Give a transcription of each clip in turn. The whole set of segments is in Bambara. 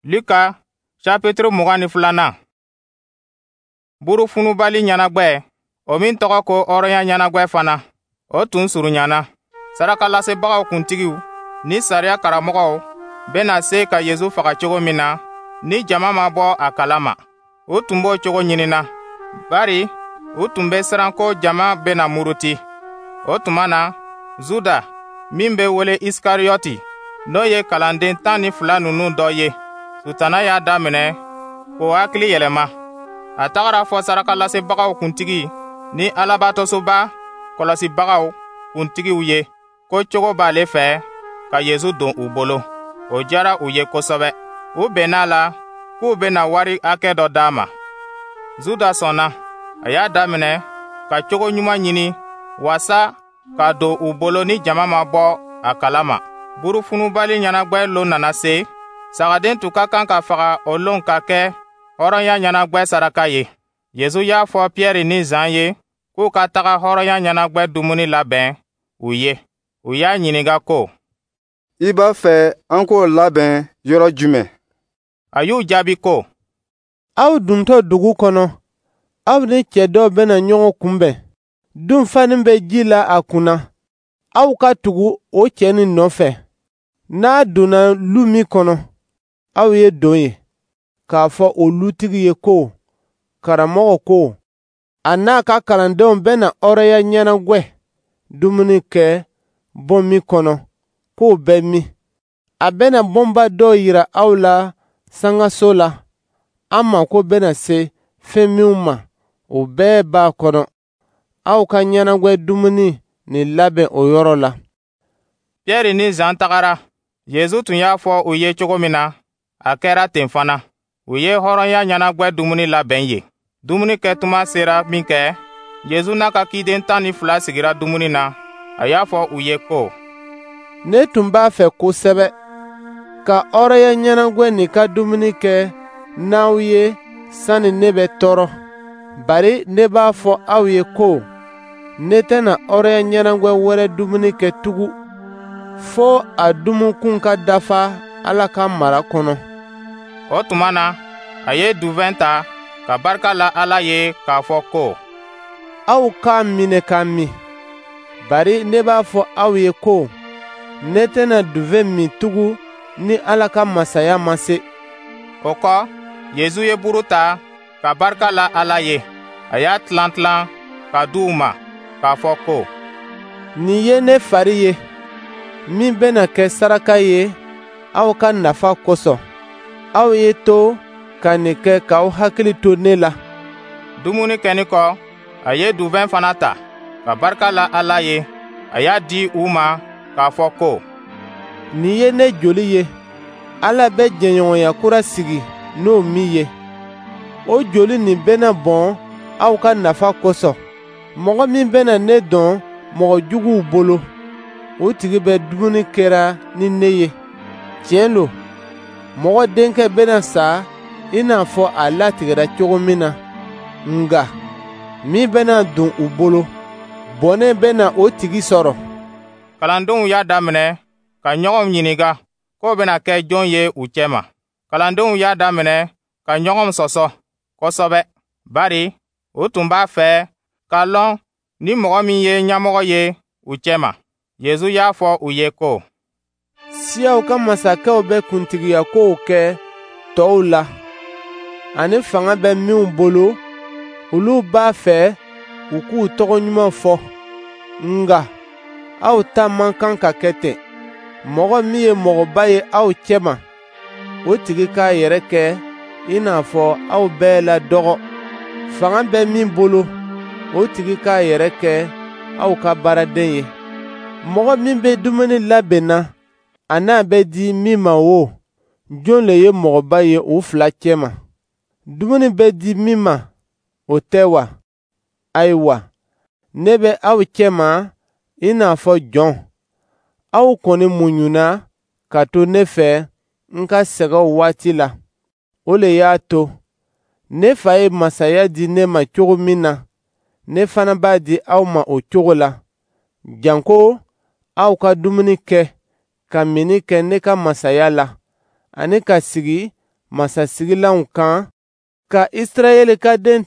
Luka chapitre 22. Buru funubali ɲanagwɛ o min tɔgɔ ko hɔrɔnya ɲanagwɛ fana o tun suruɲana. Sarakalase-bagaw kuntigiw ni sariya karamɔgɔw bena se ka Yesu faga cogo min na ni jama ma bɔ a kalama. O tun b'o cogo ɲinina, bari u tun bɛ siran ko jama bena muruti. O tuma na Zuda min bɛ wele Iskariyɔti, n'o ye kalanden 12 ninnu dɔ ye, Sutana y'a daminɛ k'o hakili yɛlɛma. A tagara fɔ sarakalase-bagaw kuntigi ni alabatɔsoba kɔlɔsibagaw kuntigiw ye ko cogo b'ale fɛ ka Yesu don u bolo. O diyara u ye kosɛbɛ. U bɛnn'a la k'u bena wari hakɛ dɔ d'a ma. Zuda sɔnna. A y'a daminɛ ka cogo ɲuman ɲini wasa ka don u bolo ni jama ma bɔ a kalama. Burufunubali ɲanagwɛ lon nana se. Sagaden tun ka kan ka faga o lon ka kɛ hɔrɔnya ɲanagwɛ saraka ye. Yesu y'a fɔ Piyɛri ni Zan ye k'u ka taga hɔrɔnya ɲanagwɛ dumuni labɛn u ye. U y'a ɲininga ko, I b'a fɛ an k'o labɛn yɔrɔ jumɛn? A y'u jaabi ko, aw duntɔ dugu kɔnɔ, aw ni cɛ dɔw bena ɲɔgɔn kunbɛn. Dunfanin bɛ ji la a kunna. Aw ka tugu o cɛ nin nɔfɛ. N'a donna lu min kɔnɔ, aw ye don ye, k'a fɔ o lutigi ye ko, karamɔgɔ ko, a n'a ka kalandenw bena hɔrɔnya ɲɛnagwɛ dumuni kɛ bɔn min kɔnɔ, k'o bɛ min. A bena bɔnba dɔw yira aw la sangaso la. An mako bena se fɛn minw ma, o bɛɛ b'a kɔnɔ. Aw ka ɲɛnagwɛ dumuni nin labɛn o yɔrɔ la. Piyɛri ni Zan tagara. Yesu tun y'a fɔ u ye cogo min na, a kɛra ten fana. U ye hɔrɔnya ɲanagwɛ dumuni labɛn ye. Dumuni kɛ tuma sera min kɛ, Yesu n'a ka ciden 12 sigira dumuni na. A y'a fɔ u ye ko, ne tun b'a fɛ kosɛbɛ ka hɔrɔnya ɲɛnagwɛ nin ka dumuni kɛ n'aw ye sanni ne bɛ tɔɔrɔ. Bari ne b'a fɔ aw ye ko, ne tɛna hɔrɔnya ɲɛnagwɛ wɛrɛ dumuni kɛ tugun fo a dumunkun ka dafa Ala ka mara kɔnɔ. O tuma na, a ye duvɛn ta ka barika la Ala ye k'a fɔ ko, aw k'a minɛ k'a min. Bari ne b'a fɔ aw ye ko, ne tɛna duvɛn min tugun ni Ala ka masaya ma se. O kɔ, Yesu ye buru ta ka barika la Ala ye. A y'a tilan tilan ka di u ma, k'a fɔ ko, nin ye ne fari ye, min bena kɛ saraka ye aw ka nafa kosɔn. Aw ye to ka nin kɛ k'aw hakili to ne la. Dumuni kɛni kɔ, a ye duvɛn fana ta ka barika la Ala ye. A y'a di u ma, k'a fɔ ko, nin ye ne joli ye. Ala bɛ jɛɲɔgɔnya kura sigi n'o min ye. O joli nin bena bɔn aw ka nafa kosɔn. Mɔgɔ min bena ne dɔn mɔgɔ juguw bolo, o tigi bɛ dumuni kɛra ni ne ye. Tiɲɛ lo, mɔgɔ denkɛ bena sa i n'a fɔ a latigɛra cogo min na. Nga min bena don u bolo, bɔnɛ bena o tigi sɔrɔ. Kalandenw y'a daminɛ ka ɲɔgɔn ɲininga k'o bena kɛ jɔn ye u cɛma. Kalandenw y'a daminɛ ka ɲɔgɔn sɔsɔ kosɛbɛ, bari u tun b'a fɛ k'a lɔn ni mɔgɔ min ye ɲɛmɔgɔ ye u cɛma. Yesu y'a fɔ u ye ko, siyaw ka masakɛw bɛ kuntigiya kow kɛ tɔw la, ani fanga bɛ minw bolo, olu b'a fɛ u k'u tɔgɔ ɲuman fɔ. Nga aw ta man kan ka kɛ ten. Mɔgɔ min ye mɔgɔba ye aw cɛma, o tigi k'a yɛrɛ kɛ i n'a fɔ aw bɛɛ la dɔgɔ. Fanga bɛ min bolo, o tigi k'a yɛrɛ kɛ aw ka baaraden ye. Mɔgɔ min bɛ dumuni labɛnna, a n'a bɛ di min ma wo, jɔn le ye mɔgɔba ye u 2 cɛma? Dumuni bɛ di min ma, o tɛ wa? Ayiwa, ne bɛ aw cɛma i n'a fɔ jɔn. Aw kɔni muɲuna ka to ne fɛ n ka sɛgɛw waati la. O le y'a to, ne Fa ye masaya di ne ma cogo min na, ne fana b'a di aw ma o cogo la. Janko aw ka dumuni kɛ, ka mini kɛ ne ka masaya la, ani ka sigi masasigilanw kan, ka Israyɛli ka den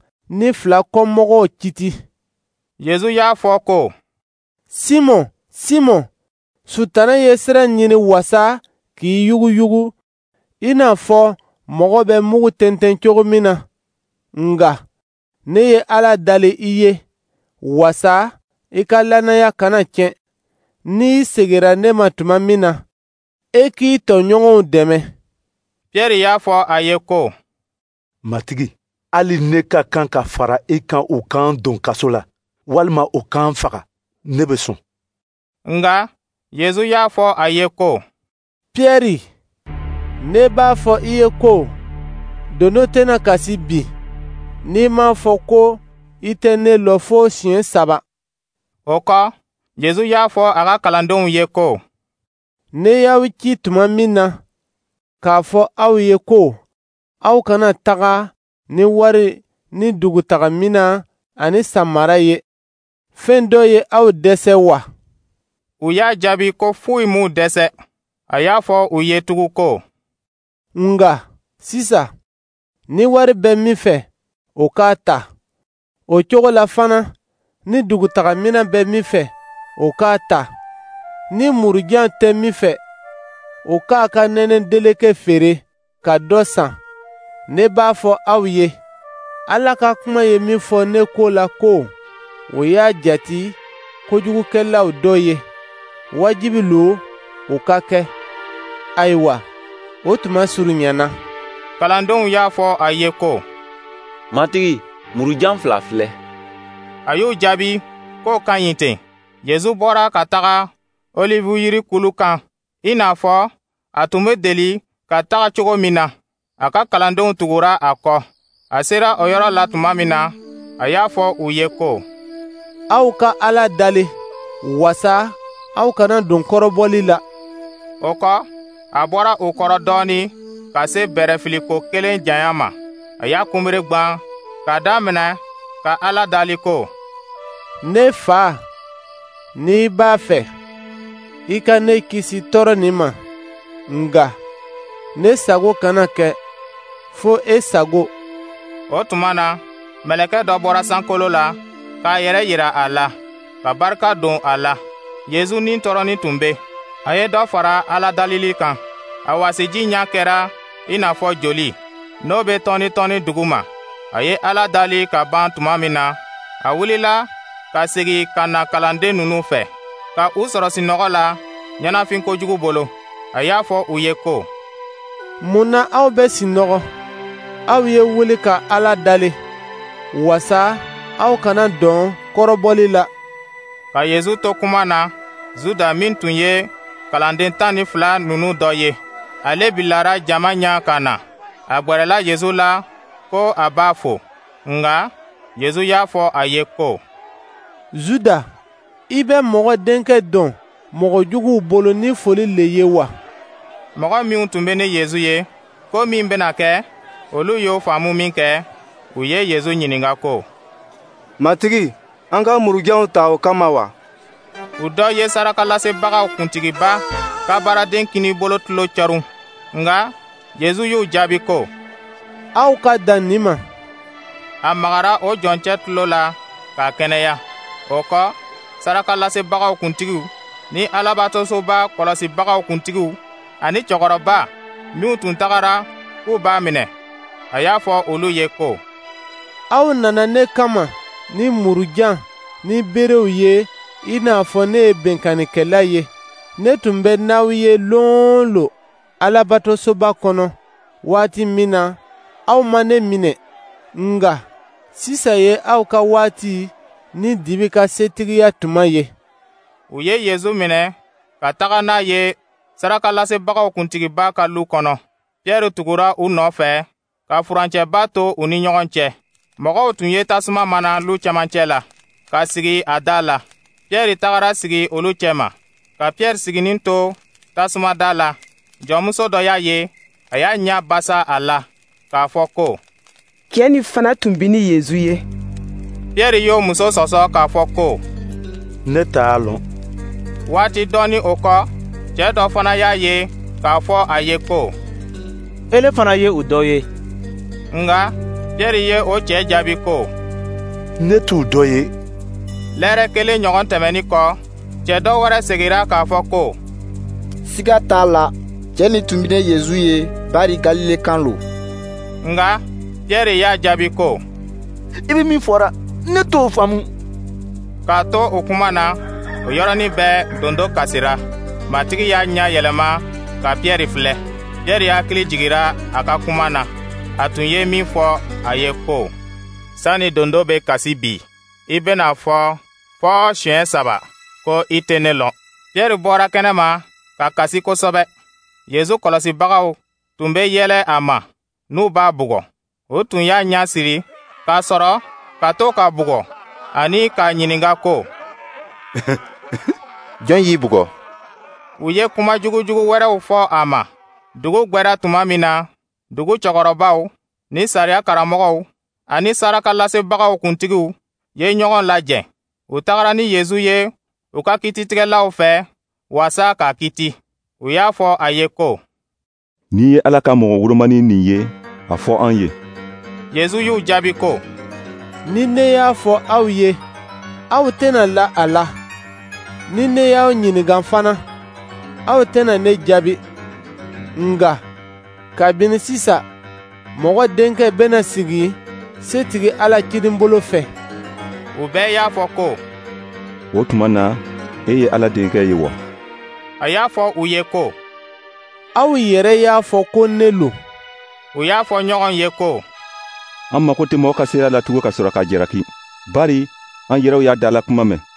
12 kɔmɔgɔw kiti. Yezu y'a fɔ ko: Simon, Simon, Sutana ye sira ɲini wasa k'i yuguyugu i n'a fɔ mɔgɔ bɛ mugu tɛntɛn cogo min na. Nga ne ye Ala dali i ye, wasa i ka lannaya kana tiɲɛ. N'i segira ne ma tuma min na, e k'i tɔɲɔgɔnw dɛmɛ. Piyɛri y'a fɔ a ye ko: Matigi, hali ne ka kan ka fara i kan o kan don kaso la, walima o kan faga, ne bɛ sɔn. Nga Yezu y'a fɔ a ye ko: Piyɛri, ne b'a fɔ i ye ko, dono tɛna kasi bi, n'i m'a fɔ ko i tɛ ne lɔ fo siɲɛ 3. O kɔ, Yezu y'a fɔ a ka kalandenw ye ko: Ne y'aw ci tuma min na, k'a fɔ aw ye ko, aw kana taga ni wari ni dugutagamina ani samara ye. Fɛn dɔ ye aw dɛsɛ wa? U y'a jaabi ko foyi m'u dɛsɛ. A y'a fɔ u ye tugun ko: Nga sisan, ni wari bɛ min fɛ, o k'a ta. O cogo la fana, ni dugutagamina bɛ min fɛ, o k'a ta. Ni murujan tɛ min fɛ, o k'a ka nɛnɛdeleke feere ka dɔ san. Ne b'a fɔ aw ye, Ala ka kuma ye min fɔ ne ko la ko, o y'a jati kojugukɛlaw dɔ ye. Wajibi lo o ka kɛ. Ayiwa, o tuma surunyana. Kalandenw y'a fɔ a ye ko: Matigi, murujan 2 filɛ. A y'u jaabi k'o ka ɲi ten. Yezu bɔra ka taga olive yiri kulu kan, i n'a fɔ a tun bɛ deli ka taga cogo min na. A ka kalandenw tugura a kɔ. A sera o yɔrɔ la tuma min na, a y'a fɔ u ye ko: Aw ka Ala dali, wasa aw kana don kɔrɔbɔli la. O kɔ, a bɔra o kɔrɔ dɔɔni ka se bɛrɛfiliko 1 janya ma. A y'a kunbere gwan k'a daminɛ ka Ala dali ko: Ne Fa, n'i b'a fɛ, i ka ne kisi tɔɔrɔ nin ma. Nga ne sago kana kɛ, fo e sago. O tuma na, mɛlɛkɛ dɔ bɔra sankolo la k'a yɛrɛ yira a la, ka barika don a la. Yezu ni tɔɔrɔnin tun be. A ye dɔ fara Ala dalili kan. A wasiji ɲa kɛra i n'a fɔ joli, n'o be tɔni dugu ma. A ye Ala dali ka ban tuma min na, a wulila ka segi ka na kalanden ninnu fɛ, ka u sɔrɔsi nɔgɔ la ɲɛnafin kojugu bolo. A y'a fɔ u ye ko: Mun na aw bɛ sinɔgɔ? Aw ye wuli ka Ala dali, wasa aw kana dɔn kɔrɔbɔli la. Ka Yezu to kuma na, Zuda min tun ye kalanden 12 ninnu dɔ ye. Ale bilara jama ɲa ka na. A gbɛrɛla Yezu la ko a b'a fo. Nga Yezu y'a fɔ a ye ko: Zuda, i bɛ mɔgɔ denkɛ dɔn mɔgɔ juguw bolo ni foli le ye wa? Mɔgɔ minw tun bɛ ni Yezu ye, ko min bɛna kɛ, olu y'o faamu min kɛ, u ye Yezu ɲininga ko: Matigi, an ka murujanw ta o kama wa? U dɔ ye sarakalasebagaw kuntigiba ka baaraden kini bolo tulo cɔrun. Nga Yezu y'u jaabi ko: Aw ka dan nin ma. A magara o jɔncɛ tulo la k'a kɛnɛya. O kɔ, sarakalasebagaw kuntigiw ni Alabatosoba kɔlɔsibagaw kuntigiw ani cɛkɔrɔba minw tun tagara k'u b'a minɛ. A y'a fɔ olu ye ko: Aw nana ne kama ni murujan ni berew ye i n'a fɔ ne ye bɛnkanikɛla ye. Ne tun bɛ n'aw ye loon lo Alabatosoba kɔnɔ waati min na aw ma ne minɛ. Nga sisan ye aw ka waati ni dibi ka setigiya tuma ye. U ye Yezu minɛ ka taga n'a ye sarakalasebagaw kuntigiba ka lu kɔnɔ. Piyɛri tugura u nɔfɛ ka furancɛba to u ni ɲɔgɔn cɛ. Mɔgɔw tun ye tasuma mana lu cɛmancɛ la, ka sigi a da la. Piyɛri tagara sigi olu cɛma. Ka Piyɛri siginin to tasuma da la, jɔnmuso dɔ y'a ye, a y'a ɲa basa a la, k'a fɔ ko: Cɛ nin fana tun bi ni Yezu ye. Piyɛri y'o muso sɔsɔ k'a fɔ ko: Ne t'a lɔn. Waati dɔɔni o kɔ, cɛ dɔ fana y'a ye k'a fɔ a ye ko: ele fana ye o dɔ ye. Nga Piyɛri ye o cɛ jaabi ko, ne t'u dɔ ye. lɛrɛ kelen ɲɔgɔn tɛmɛni kɔ, cɛ dɔ wɛrɛ segira k'a fɔ ko, siga t'a la, cɛ nin tun bɛna Yezu ye bari Galile kan lo. Nga Piyɛri y'a jaabi ko, I bɛ min fɔra ne t'o faamu. k'a to o kuma na, o yɔrɔnin bɛɛ dondo kasira. Matigi y'a ɲɛ yɛlɛma ka Piyɛri filɛ. Piyɛri hakili jigira a ka kuma na. A tun ye min fɔ a ye ko, sani dondo bɛ kasi bi, I bɛna fɔ siɲɛ 3 ko I tɛ ne lɔn. Piyɛri bɔra kɛnɛma ka kasi kosɛbɛ. Yezu kɔlɔsibagaw tun bɛ yɛlɛ a ma n'u b'a bugɔ. O tun y'a ɲɛ siri k'a sɔrɔ ka to ka bugɔ ani k'a ɲininka ko, jɔn y'i bugɔ? U ye kuma jugujugu wɛrɛw fɔ a ma. Dugu gwɛra tuma min na, dugu cɛkɔrɔbaw ni sariya karamɔgɔw ani saraka lasebagaw kuntigiw ye ɲɔgɔn lajɛ. U tagara ni Yezu ye u ka kititigɛlaw fɛ waasa k'a kiti. U y'a fɔ a ye ko, n'i ye Ala ka mɔgɔ wolomani nin ye, a fɔ an ye. Yezu y'u jaabi ko, ni ne y'a fɔ aw ye, aw tɛna la a la. Ni ne y'aw ɲininka fana, aw tɛna ne jaabi. Nga kabini sisan mɔgɔ denkɛ bɛna sigi setigi Ala kininbolo fɛ. U bɛɛ y'a fɔ ko, O tuma na, e ye Ala denkɛ ye wa? A y'a fɔ u ye ko, aw yɛrɛ y'a fɔ ko ne lo. U y'a fɔ ɲɔgɔn ye ko, An mako tɛ mɔgɔ ka seereya la tugun ka sɔrɔ ka jaraki. Bari an yɛrɛw y'a dala kuma mɛn.